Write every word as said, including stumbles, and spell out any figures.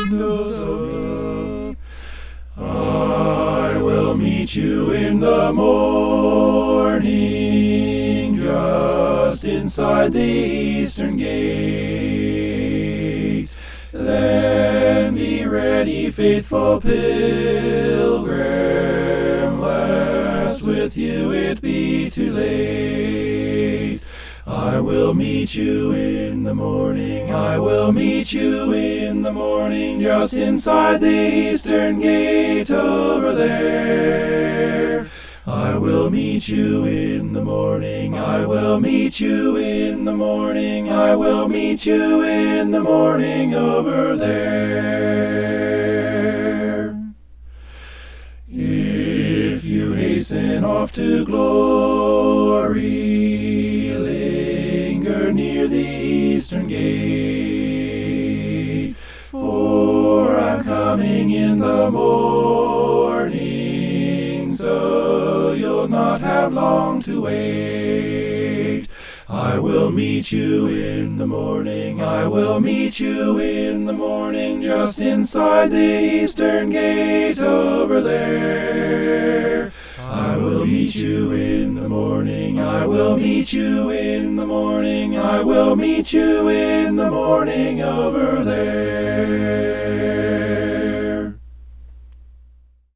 windows of me. I will meet you in the morning, just inside the eastern gate. Then be ready, faithful pilgrim, lest with you it be too late. I will meet you in the morning, I will meet you in the morning, just inside the eastern gate over there. I will meet you in the morning, I will meet you in the morning, I will meet you in the morning over there. If you hasten off to glory, linger near the eastern gate, for I'm coming in the morning, so you'll not have long to wait. I will meet you in the morning, I will meet you in the morning, just inside the eastern gate over there. I will meet you in the morning, I will meet you in the morning, I will meet you in the morning over there.